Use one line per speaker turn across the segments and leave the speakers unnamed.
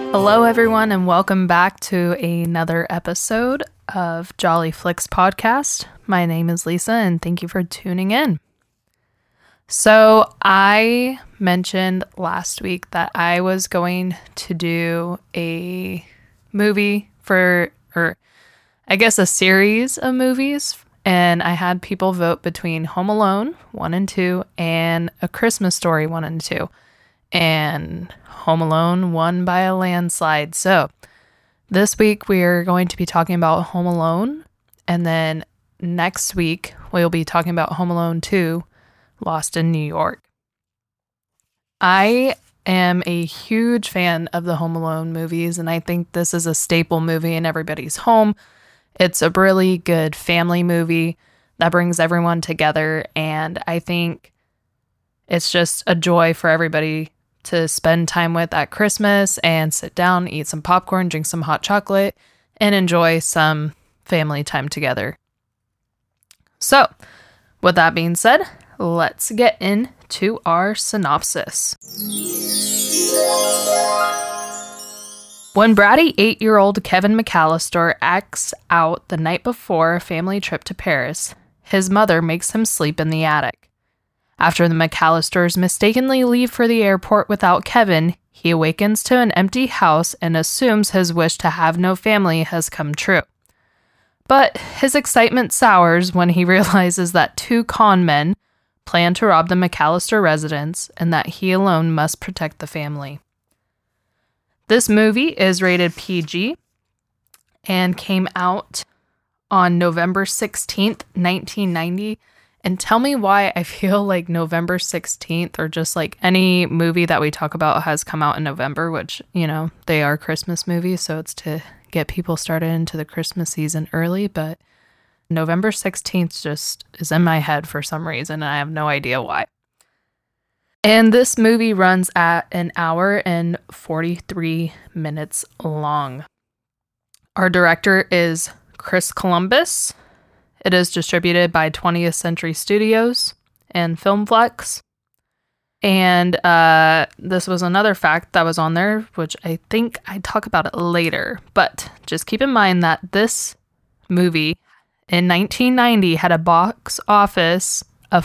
Hello, everyone, and welcome back to another episode of Jolly Flicks Podcast. My name is Lisa, and thank you for tuning in. So, I mentioned last week that I was going to do a movie a series of movies, and I had people vote between Home Alone 1 and 2 and A Christmas Story 1 and 2. And Home Alone won by a landslide. So this week we're going to be talking about Home Alone. And then next week we'll be talking about Home Alone 2, Lost in New York. I am a huge fan of the Home Alone movies, and I think this is a staple movie in everybody's home. It's a really good family movie that brings everyone together, and I think it's just a joy for everybody to spend time with at Christmas and sit down, eat some popcorn, drink some hot chocolate, and enjoy some family time together. So, with that being said, let's get into our synopsis. When bratty 8-year-old Kevin McAllister acts out the night before a family trip to Paris, his mother makes him sleep in the attic. After the McAllisters mistakenly leave for the airport without Kevin, he awakens to an empty house and assumes his wish to have no family has come true. But his excitement sours when he realizes that 2 con men plan to rob the McAllister residence and that he alone must protect the family. This movie is rated PG and came out on November 16th, 1990. And tell me why I feel like November 16th or just like any movie that we talk about has come out in November, which, you know, they are Christmas movies, so it's to get people started into the Christmas season early. But November 16th just is in my head for some reason, and I have no idea why. And this movie runs at an hour and 43 minutes long. Our director is Chris Columbus. It is distributed by 20th Century Studios and Filmflex. And this was another fact that was on there, which I think I talk about it later. But just keep in mind that this movie in 1990 had a box office of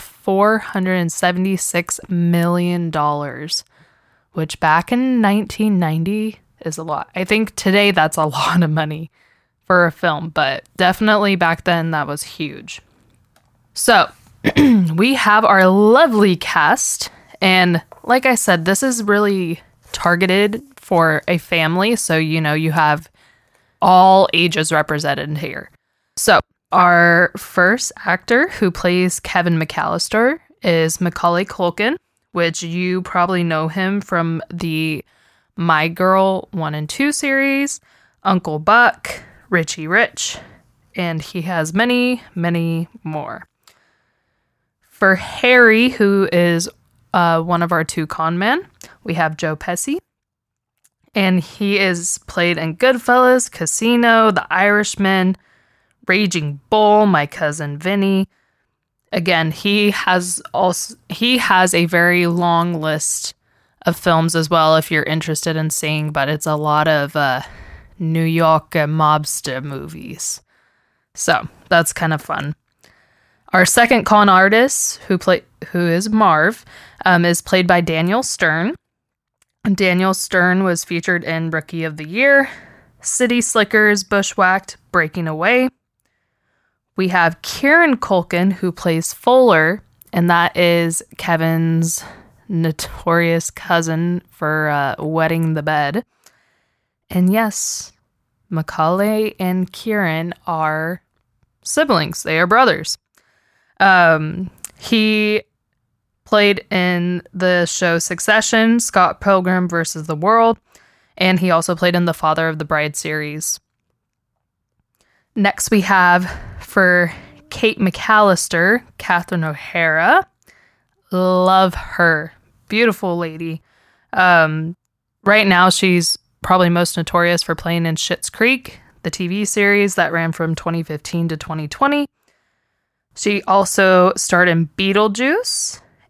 $476 million, which back in 1990 is a lot. I think today that's a lot of money for a film, but definitely back then that was huge. So we have our lovely cast, and like I said, this is really targeted for a family, so you know you have all ages represented here. So our first actor who plays Kevin McAllister is Macaulay Culkin, which you probably know him from the My Girl 1 and 2 series, Uncle Buck, Richie Rich, and he has many, many more. For Harry, who is one of our 2 con men, we have Joe Pesci, and he is played in Goodfellas, Casino, The Irishman, Raging Bull, My Cousin Vinny. Again, he has a very long list of films as well if you're interested in seeing, but it's a lot of New York mobster movies. So that's kind of fun. Our second con artist, who is Marv, is played by Daniel Stern. Daniel Stern was featured in Rookie of the Year, City Slickers, Bushwhacked, Breaking Away. We have Kieran Culkin, who plays Fuller, and that is Kevin's notorious cousin for wetting the bed. And yes, Macaulay and Kieran are siblings. They are brothers. He played in the show Succession, Scott Pilgrim vs. the World, and he also played in the Father of the Bride series. Next we have, for Kate McAllister, Catherine O'Hara. Love her. Beautiful lady. Right now she's probably most notorious for playing in Schitt's Creek, the TV series that ran from 2015 to 2020. She also starred in Beetlejuice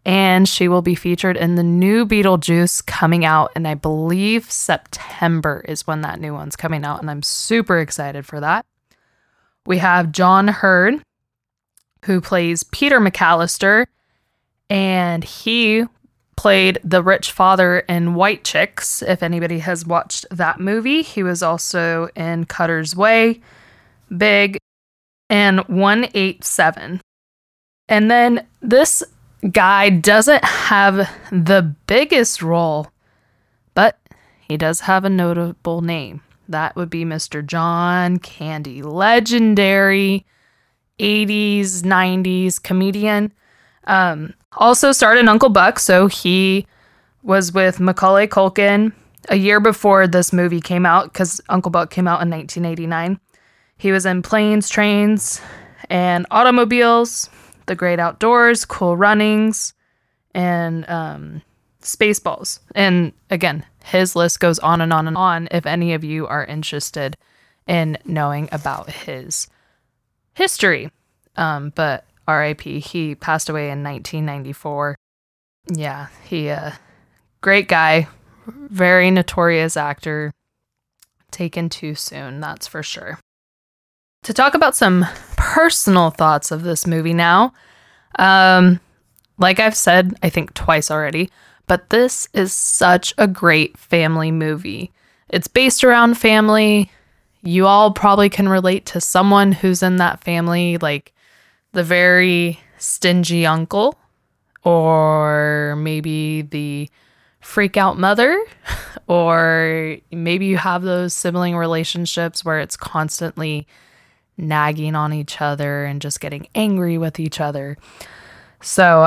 and she will be featured in the new Beetlejuice coming out, and I believe September is when that new one's coming out, and I'm super excited for that. We have John Hurd, who plays Peter McAllister, and he played the rich father in White Chicks, if anybody has watched that movie. He was also in Cutter's Way, Big, and 187. And then this guy doesn't have the biggest role, but he does have a notable name. That would be Mr. John Candy, legendary 80s, 90s comedian. Also starred in Uncle Buck, so he was with Macaulay Culkin a year before this movie came out, because Uncle Buck came out in 1989. He was in Planes, Trains, and Automobiles, The Great Outdoors, Cool Runnings, and Spaceballs. And again, his list goes on and on and on if any of you are interested in knowing about his history. But R.I.P., he passed away in 1994. Yeah, he great guy, very notorious actor, taken too soon, that's for sure. To talk about some personal thoughts of this movie now, like I've said, I think twice already, but this is such a great family movie. It's based around family. You all probably can relate to someone who's in that family, like the very stingy uncle, or maybe the freak out mother, or maybe you have those sibling relationships where it's constantly nagging on each other and just getting angry with each other. So,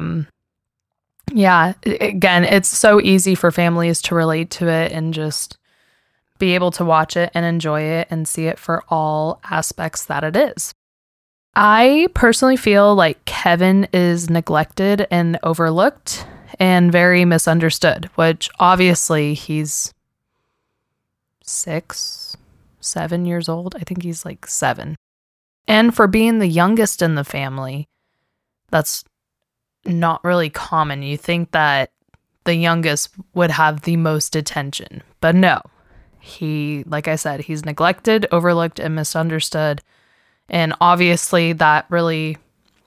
yeah, again, it's so easy for families to relate to it and just be able to watch it and enjoy it and see it for all aspects that it is. I personally feel like Kevin is neglected and overlooked and very misunderstood, which obviously he's 6, 7 years old. I think he's like 7. And for being the youngest in the family, that's not really common. You think that the youngest would have the most attention, but no. He, like I said, he's neglected, overlooked, and misunderstood. And obviously that really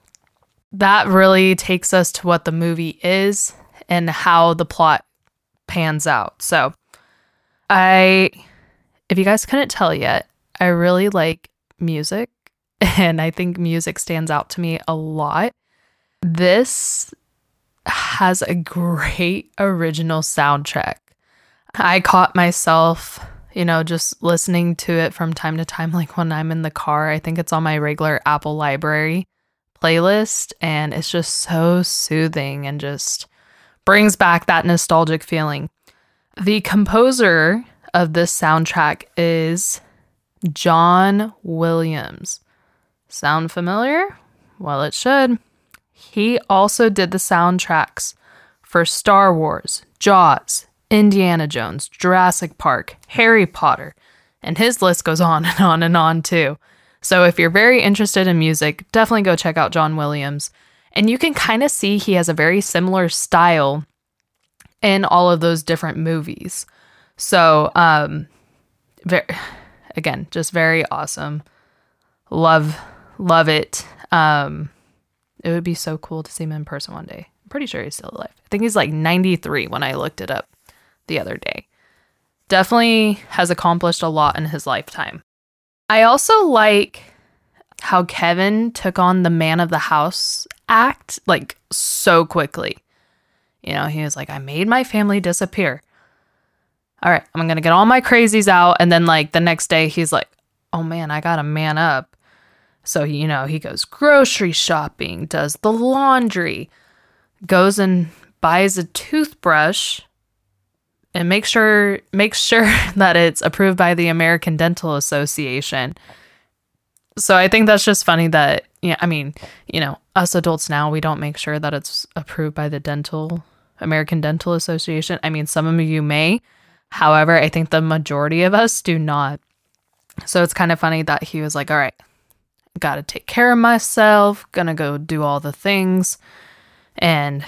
takes us to what the movie is and how the plot pans out. So if you guys couldn't tell yet, I really like music, and I think music stands out to me a lot. This has a great original soundtrack. I caught myself, just listening to it from time to time, like when I'm in the car. I think it's on my regular Apple Library playlist, and it's just so soothing and just brings back that nostalgic feeling. The composer of this soundtrack is John Williams. Sound familiar? Well, it should. He also did the soundtracks for Star Wars, Jaws, Indiana Jones, Jurassic Park, Harry Potter, and his list goes on and on and on too. So if you're very interested in music, definitely go check out John Williams. And you can kind of see he has a very similar style in all of those different movies. So, just very awesome. Love it. It would be so cool to see him in person one day. I'm pretty sure he's still alive. I think he's like 93 when I looked it up the other day. Definitely has accomplished a lot in his lifetime. I also like how Kevin took on the man of the house act like so quickly. He was like, I made my family disappear. All right, I'm going to get all my crazies out. And then like the next day he's like, oh man, I got to man up. So, he goes grocery shopping, does the laundry, goes and buys a toothbrush, and make sure that it's approved by the American Dental Association. So I think that's just funny that, us adults now, we don't make sure that it's approved by the American Dental Association. I mean, some of you may. However, I think the majority of us do not. So it's kind of funny that he was like, all right, got to take care of myself, gonna go do all the things. And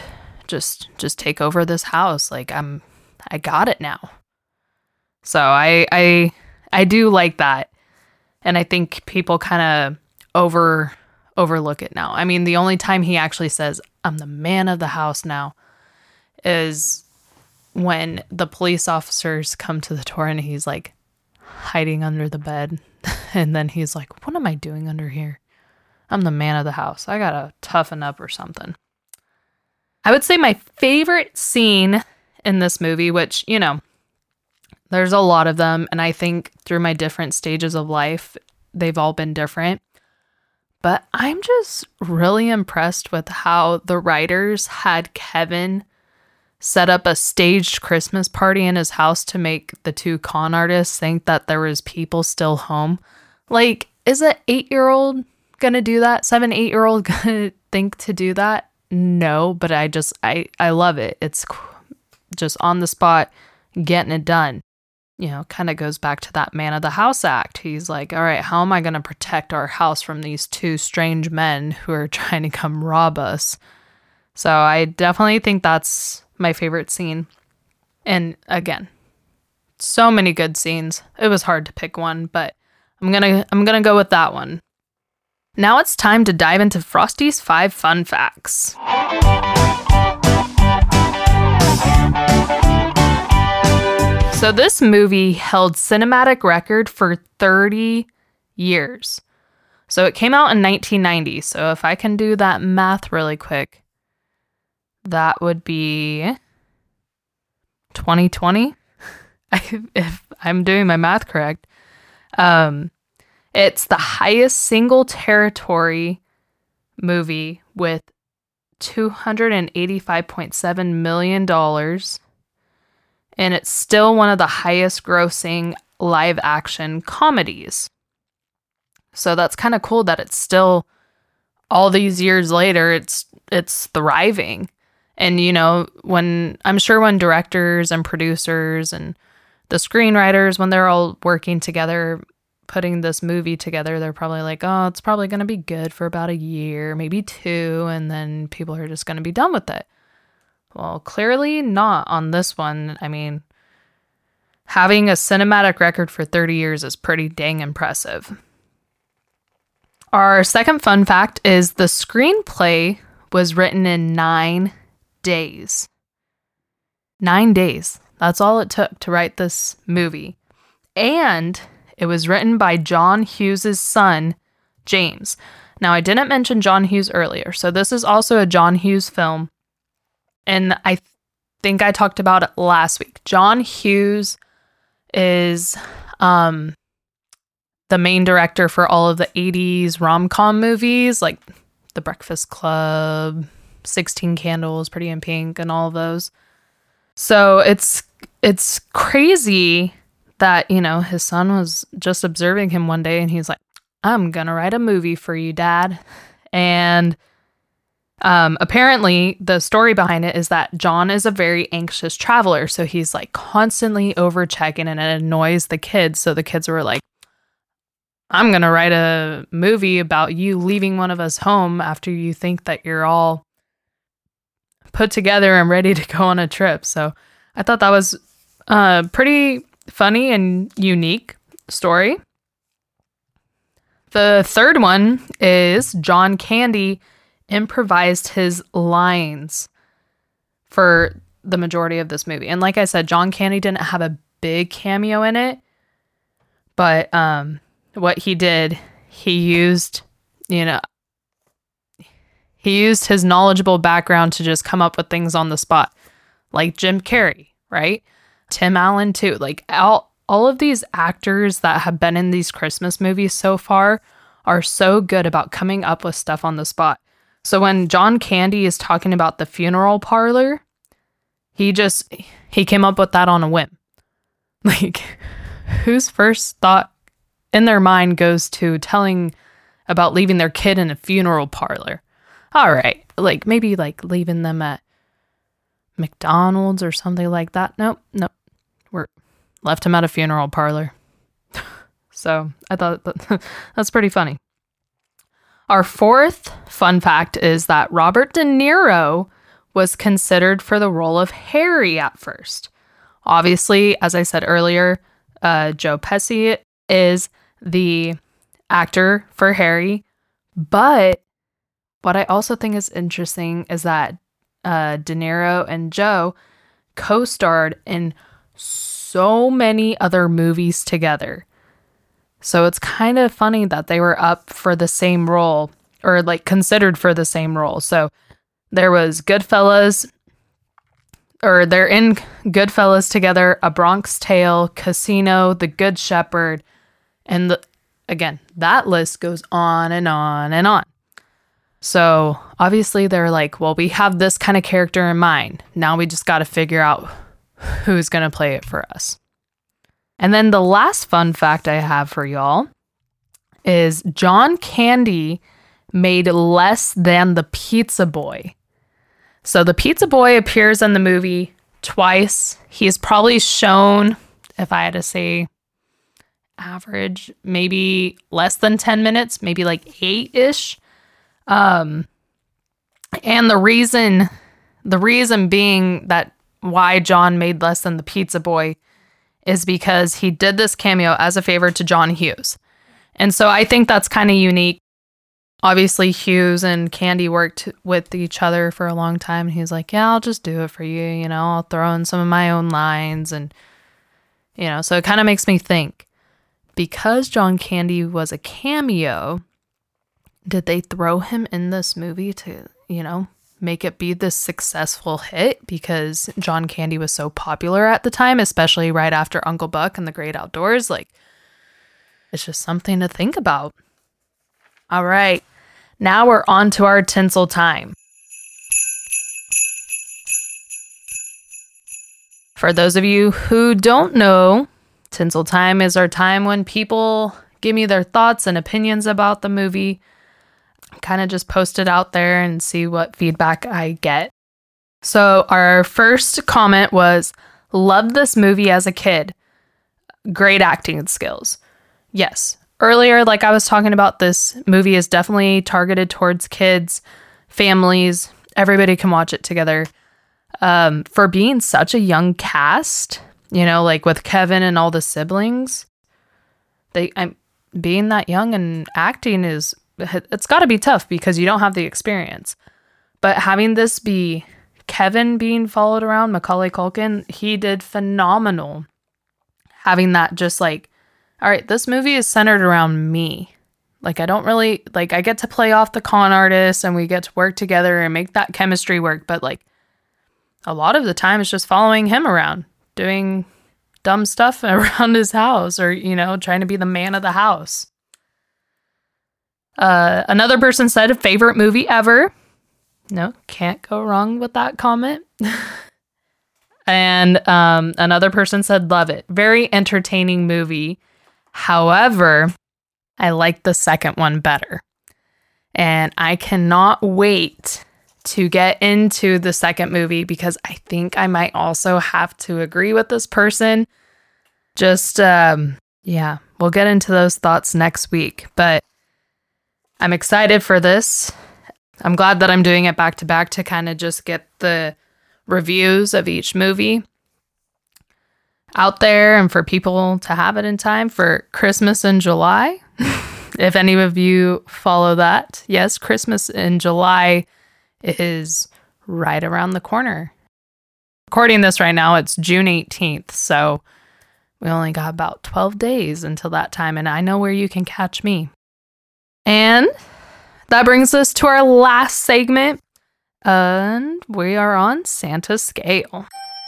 just take over this house. Like I got it now. So I do like that. And I think people kind of overlook it now. I mean, the only time he actually says, I'm the man of the house now, is when the police officers come to the door and he's like hiding under the bed. And then he's like, what am I doing under here? I'm the man of the house. I gotta toughen up or something. I would say my favorite scene in this movie, which, you know, there's a lot of them. And I think through my different stages of life, they've all been different. But I'm just really impressed with how the writers had Kevin set up a staged Christmas party in his house to make the two con artists think that there was people still home. Like, is an 8-year-old gonna do that? 7-8-year-old gonna think to do that? No, but I love it. It's just on the spot, getting it done. You know, kind of goes back to that man of the house act. He's like, all right, how am I going to protect our house from these two strange men who are trying to come rob us? So I definitely think that's my favorite scene. And again, so many good scenes. It was hard to pick one, but I'm going to go with that one. Now it's time to dive into Frosty's 5 fun facts. So this movie held cinematic record for 30 years. So it came out in 1990. So if I can do that math really quick, that would be 2020. If I'm doing my math correct. It's the highest single territory movie with $285.7 million. And it's still one of the highest grossing live action comedies. So that's kind of cool that it's still, all these years later, it's thriving. And, you know, I'm sure when directors and producers and the screenwriters, when they're all working together, putting this movie together, they're probably like, oh, it's probably going to be good for about a year, maybe 2, and then people are just going to be done with it. Well, clearly not on this one. I mean, having a cinematic record for 30 years is pretty dang impressive. Our second fun fact is the screenplay was written in 9 days. 9 days. That's all it took to write this movie. And it was written by John Hughes' son, James. Now, I didn't mention John Hughes earlier, so this is also a John Hughes film. And I think I talked about it last week. John Hughes is the main director for all of the 80s rom-com movies, like The Breakfast Club, 16 Candles, Pretty in Pink, and all of those. So it's crazy that, you know, his son was just observing him one day and he's like, I'm gonna write a movie for you, Dad. And apparently the story behind it is that John is a very anxious traveler. So he's like constantly over checking and it annoys the kids. So the kids were like, I'm going to write a movie about you leaving one of us home after you think that you're all put together and ready to go on a trip. So I thought that was a pretty funny and unique story. The third one is John Candy improvised his lines for the majority of this movie. And like I said, John Candy didn't have a big cameo in it, but what he did, he used his knowledgeable background to just come up with things on the spot, like Jim Carrey, right? Tim Allen too. Like all of these actors that have been in these Christmas movies so far are so good about coming up with stuff on the spot. So when John Candy is talking about the funeral parlor, he came up with that on a whim. Like, whose first thought in their mind goes to telling about leaving their kid in a funeral parlor? All right, like maybe like leaving them at McDonald's or something like that. Nope. We're left him at a funeral parlor. So I thought that's pretty funny. Our fourth fun fact is that Robert De Niro was considered for the role of Harry at first. Obviously, as I said earlier, Joe Pesci is the actor for Harry. But what I also think is interesting is that De Niro and Joe co-starred in so many other movies together. So it's kind of funny that they were up for the same role, or like considered for the same role. So there was Goodfellas, or they're in Goodfellas together, A Bronx Tale, Casino, The Good Shepherd, and again, that list goes on and on and on. So obviously they're like, well, we have this kind of character in mind. Now we just got to figure out who's going to play it for us. And then the last fun fact I have for y'all is John Candy made less than the Pizza Boy. So the Pizza Boy appears in the movie twice. He's probably shown, if I had to say average, maybe less than 10 minutes, maybe like 8-ish. And the reason being that why John made less than the Pizza Boy is because he did this cameo as a favor to John Hughes. And so I think that's kind of unique. Obviously, Hughes and Candy worked with each other for a long time. He's like, yeah, I'll just do it for you. You know, I'll throw in some of my own lines. And, you know, so it kind of makes me think, because John Candy was a cameo, did they throw him in this movie to, you know, make it be this successful hit because John Candy was so popular at the time, especially right after Uncle Buck and The Great Outdoors? Like, it's just something to think about. All right, now we're on to our tinsel time. For those of you who don't know, tinsel time is our time when people give me their thoughts and opinions about the movie. Kind of just post it out there and see what feedback I get. So our first comment was, loved this movie as a kid. Great acting skills. Yes. Earlier, like I was talking about, this movie is definitely targeted towards kids, families. Everybody can watch it together. For being such a young cast, you know, like with Kevin and all the siblings, being that young and acting it's got to be tough because you don't have the experience. But having this be Kevin being followed around, Macaulay Culkin, he did phenomenal. Having that just like, all right, this movie is centered around me. Like, I don't really, like, I get to play off the con artist and we get to work together and make that chemistry work. But like, a lot of the time it's just following him around, doing dumb stuff around his house, or, you know, trying to be the man of the house. Another person said, favorite movie ever. No, can't go wrong with that comment. And another person said, love it. Very entertaining movie. However, I like the second one better. And I cannot wait to get into the second movie because I think I might also have to agree with this person. Just, yeah, we'll get into those thoughts next week. But I'm excited for this. I'm glad that I'm doing it back to back to kind of just get the reviews of each movie out there and for people to have it in time for Christmas in July. If any of you follow that, yes, Christmas in July is right around the corner. Recording this right now, it's June 18th, so we only got about 12 days until that time, and I know where you can catch me. And that brings us to our last segment, and we are on Santa's scale.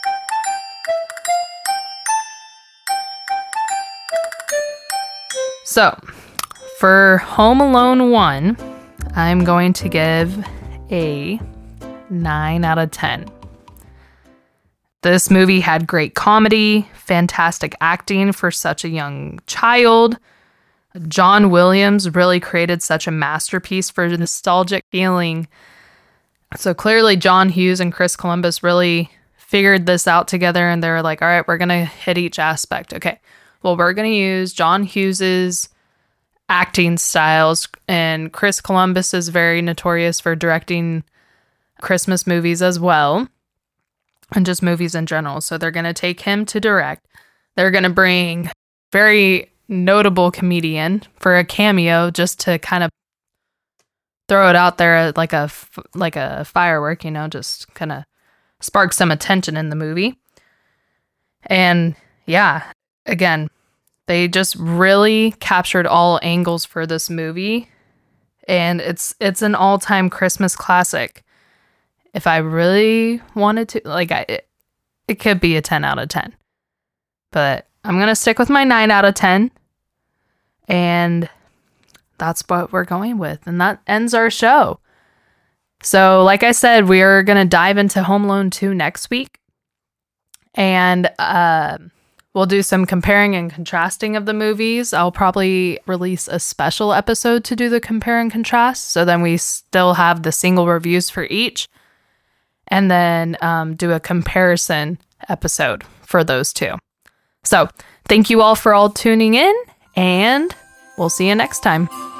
So, for Home Alone 1, I'm going to give a 9 out of 10. This movie had great comedy, fantastic acting for such a young child. John Williams really created such a masterpiece for the nostalgic feeling. So clearly John Hughes and Chris Columbus really figured this out together, and they were like, all right, we're going to hit each aspect. Okay, well, we're going to use John Hughes's acting styles, and Chris Columbus is very notorious for directing Christmas movies as well, and just movies in general. So they're going to take him to direct. They're going to bring very notable comedian for a cameo, just to kind of throw it out there like a firework, just kind of spark some attention in the movie. And yeah, again, they just really captured all angles for this movie, and it's an all-time Christmas classic. If I really wanted to, it could be a 10 out of 10. But I'm going to stick with my 9 out of 10. And that's what we're going with. And that ends our show. So, like I said, we are going to dive into Home Alone 2 next week. And we'll do some comparing and contrasting of the movies. I'll probably release a special episode to do the compare and contrast. So then we still have the single reviews for each. And then do a comparison episode for those two. So thank you all for tuning in, and we'll see you next time.